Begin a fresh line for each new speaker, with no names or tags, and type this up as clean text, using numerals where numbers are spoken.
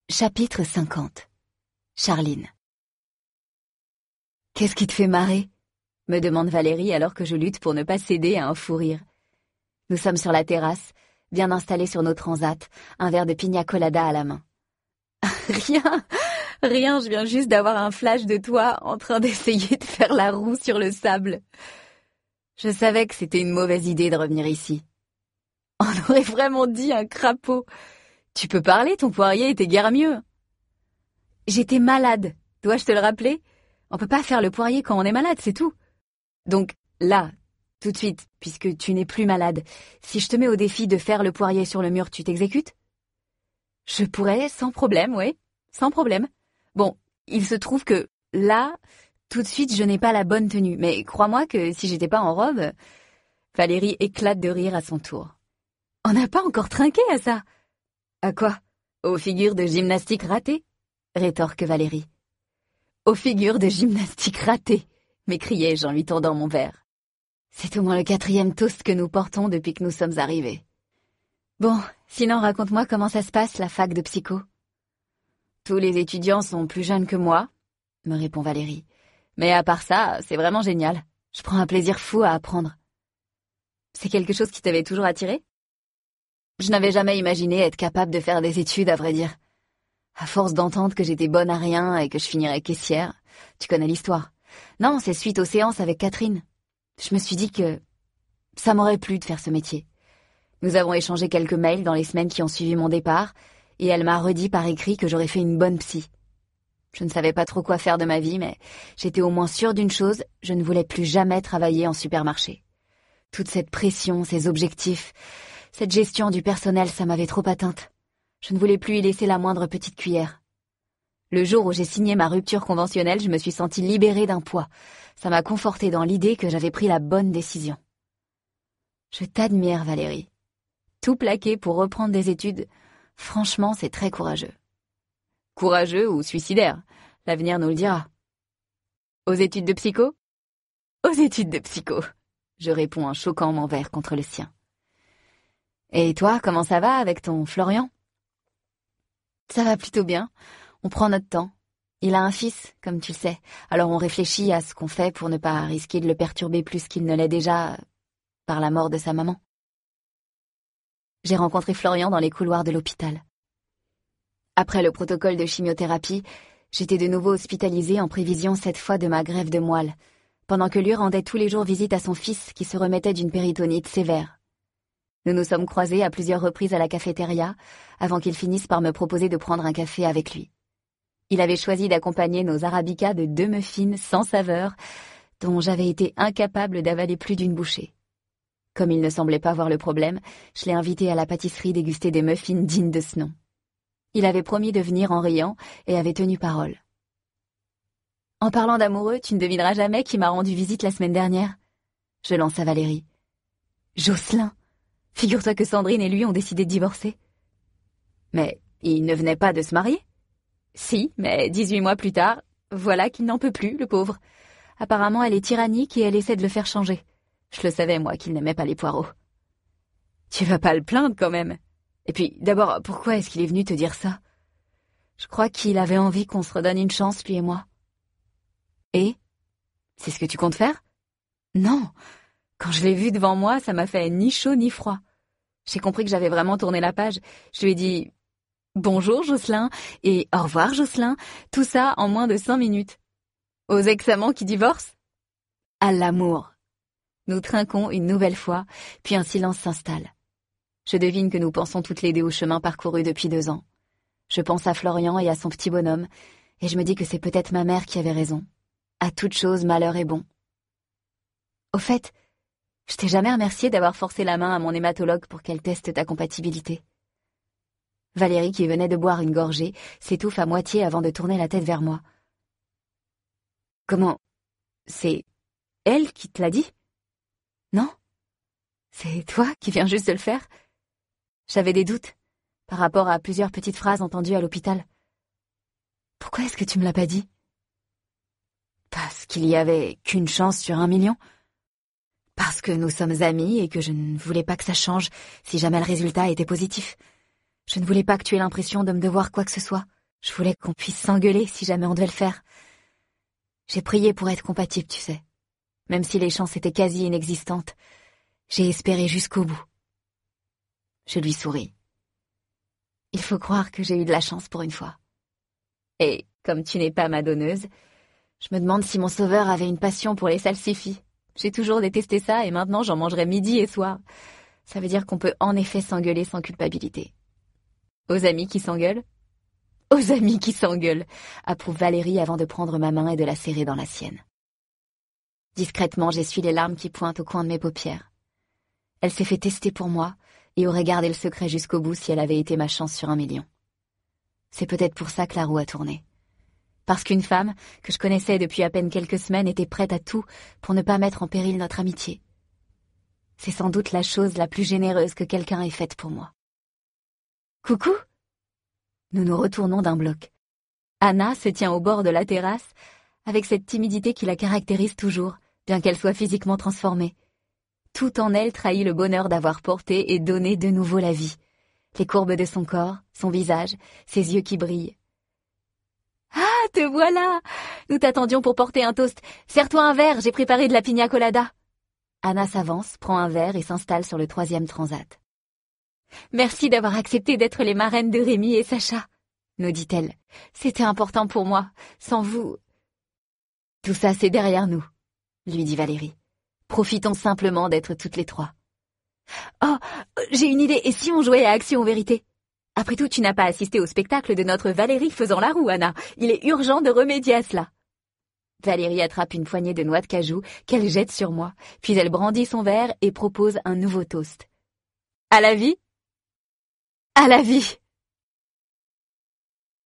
Chapitre 50. Charline. « Qu'est-ce qui te fait marrer ?» me demande Valérie alors que je lutte pour ne pas céder à un fou rire. Nous sommes sur la terrasse, bien installés sur nos transats, un verre de pina colada à la main. « Rien, je viens juste d'avoir un flash de toi en train d'essayer de faire la roue sur le sable. Je savais que c'était une mauvaise idée de revenir ici. On aurait vraiment dit un crapaud. Tu peux parler, ton poirier était guère mieux. » J'étais malade, dois-je te le rappeler ? On peut pas faire le poirier quand on est malade, c'est tout. Donc là, tout de suite, puisque tu n'es plus malade, si je te mets au défi de faire le poirier sur le mur, tu t'exécutes ? Je pourrais, sans problème, ouais, sans problème. Bon, il se trouve que là, tout de suite, je n'ai pas la bonne tenue, mais crois-moi que si j'étais pas en robe... Valérie éclate de rire à son tour. On n'a pas encore trinqué à ça. À quoi ? Aux figures de gymnastique ratées ? Rétorque Valérie. Aux figures de gymnastique ratées, m'écriai-je en lui tendant mon verre. C'est au moins le 4e toast que nous portons depuis que nous sommes arrivés. Bon, sinon raconte-moi comment ça se passe, la fac de psycho. Tous les étudiants sont plus jeunes que moi, me répond Valérie. Mais à part ça, c'est vraiment génial. Je prends un plaisir fou à apprendre. C'est quelque chose qui t'avait toujours attiré ? Je n'avais jamais imaginé être capable de faire des études, à vrai dire. À force d'entendre que j'étais bonne à rien et que je finirais caissière, tu connais l'histoire. Non, c'est suite aux séances avec Catherine. Je me suis dit que ça m'aurait plu de faire ce métier. Nous avons échangé quelques mails dans les semaines qui ont suivi mon départ, et elle m'a redit par écrit que j'aurais fait une bonne psy. Je ne savais pas trop quoi faire de ma vie, mais j'étais au moins sûre d'une chose, je ne voulais plus jamais travailler en supermarché. Toute cette pression, ces objectifs, cette gestion du personnel, ça m'avait trop atteinte. Je ne voulais plus y laisser la moindre petite cuillère. Le jour où j'ai signé ma rupture conventionnelle, je me suis sentie libérée d'un poids. Ça m'a confortée dans l'idée que j'avais pris la bonne décision. Je t'admire, Valérie. Tout plaquer pour reprendre des études, franchement, c'est très courageux. Courageux ou suicidaire, l'avenir nous le dira. Aux études de psycho ? Aux études de psycho, je réponds en choquant mon verre contre le sien. Et toi, comment ça va avec ton Florian ? Ça va plutôt bien. On prend notre temps. Il a un fils, comme tu le sais, alors on réfléchit à ce qu'on fait pour ne pas risquer de le perturber plus qu'il ne l'est déjà par la mort de sa maman. J'ai rencontré Florian dans les couloirs de l'hôpital. Après le protocole de chimiothérapie, j'étais de nouveau hospitalisée en prévision cette fois de ma greffe de moelle, pendant que lui rendait tous les jours visite à son fils qui se remettait d'une péritonite sévère. Nous nous sommes croisés à plusieurs reprises à la cafétéria, avant qu'il finisse par me proposer de prendre un café avec lui. Il avait choisi d'accompagner nos arabicas de 2 muffins sans saveur, dont j'avais été incapable d'avaler plus d'une bouchée. Comme il ne semblait pas voir le problème, je l'ai invité à la pâtisserie déguster des muffins dignes de ce nom. Il avait promis de venir en riant et avait tenu parole. En parlant d'amoureux, tu ne devineras jamais qui m'a rendu visite la semaine dernière. Je lance à Valérie. Jocelyn. Figure-toi que Sandrine et lui ont décidé de divorcer. Mais il ne venait pas de se marier ? Si, mais 18 mois plus tard, voilà qu'il n'en peut plus, le pauvre. Apparemment, elle est tyrannique et elle essaie de le faire changer. Je le savais, moi, qu'il n'aimait pas les poireaux. Tu vas pas le plaindre, quand même. Et puis, d'abord, pourquoi est-ce qu'il est venu te dire ça ? Je crois qu'il avait envie qu'on se redonne une chance, lui et moi. Et ? C'est ce que tu comptes faire ? Non. Quand je l'ai vu devant moi, ça m'a fait ni chaud ni froid. J'ai compris que j'avais vraiment tourné la page. Je lui ai dit « Bonjour Jocelyn » et « Au revoir Jocelyn », tout ça en moins de 5 minutes. Aux ex-amants qui divorcent ? À l'amour. Nous trinquons une nouvelle fois, puis un silence s'installe. Je devine que nous pensons toutes les deux au chemin parcouru depuis 2 ans. Je pense à Florian et à son petit bonhomme, et je me dis que c'est peut-être ma mère qui avait raison. À toute chose, malheur est bon. Au fait, je t'ai jamais remercié d'avoir forcé la main à mon hématologue pour qu'elle teste ta compatibilité. Valérie, qui venait de boire une gorgée, s'étouffe à moitié avant de tourner la tête vers moi. Comment ? C'est elle qui te l'a dit ? Non ? C'est toi qui viens juste de le faire ? J'avais des doutes, par rapport à plusieurs petites phrases entendues à l'hôpital. Pourquoi est-ce que tu me l'as pas dit ? Parce qu'il y avait qu'une chance sur 1 million. Parce que nous sommes amis et que je ne voulais pas que ça change si jamais le résultat était positif. Je ne voulais pas que tu aies l'impression de me devoir quoi que ce soit. Je voulais qu'on puisse s'engueuler si jamais on devait le faire. J'ai prié pour être compatible, tu sais. Même si les chances étaient quasi inexistantes, j'ai espéré jusqu'au bout. Je lui souris. Il faut croire que j'ai eu de la chance pour une fois. Et, comme tu n'es pas ma donneuse, je me demande si mon sauveur avait une passion pour les salsifis. J'ai toujours détesté ça et maintenant j'en mangerai midi et soir. Ça veut dire qu'on peut en effet s'engueuler sans culpabilité. Aux amis qui s'engueulent? Aux amis qui s'engueulent, approuve Valérie avant de prendre ma main et de la serrer dans la sienne. Discrètement, j'essuie les larmes qui pointent au coin de mes paupières. Elle s'est fait tester pour moi et aurait gardé le secret jusqu'au bout si elle avait été ma chance sur 1 million. C'est peut-être pour ça que la roue a tourné. Parce qu'une femme, que je connaissais depuis à peine quelques semaines, était prête à tout pour ne pas mettre en péril notre amitié. C'est sans doute la chose la plus généreuse que quelqu'un ait faite pour moi. Coucou! Nous nous retournons d'un bloc. Anna se tient au bord de la terrasse, avec cette timidité qui la caractérise toujours, bien qu'elle soit physiquement transformée. Tout en elle trahit le bonheur d'avoir porté et donné de nouveau la vie. Les courbes de son corps, son visage, ses yeux qui brillent. « Ah, te voilà! Nous t'attendions pour porter un toast. Serre-toi un verre, j'ai préparé de la pina colada. » Anna s'avance, prend un verre et s'installe sur le 3e transat. « Merci d'avoir accepté d'être les marraines de Rémi et Sacha, » nous dit-elle. « C'était important pour moi. Sans vous... » « Tout ça, c'est derrière nous, » lui dit Valérie. « Profitons simplement d'être toutes les trois. »« Oh, j'ai une idée, et si on jouait à Action ou Vérité ? Après tout, tu n'as pas assisté au spectacle de notre Valérie faisant la roue, Anna. Il est urgent de remédier à cela. » Valérie attrape une poignée de noix de cajou qu'elle jette sur moi, puis elle brandit son verre et propose un nouveau toast. « À la vie ?»« À la vie !»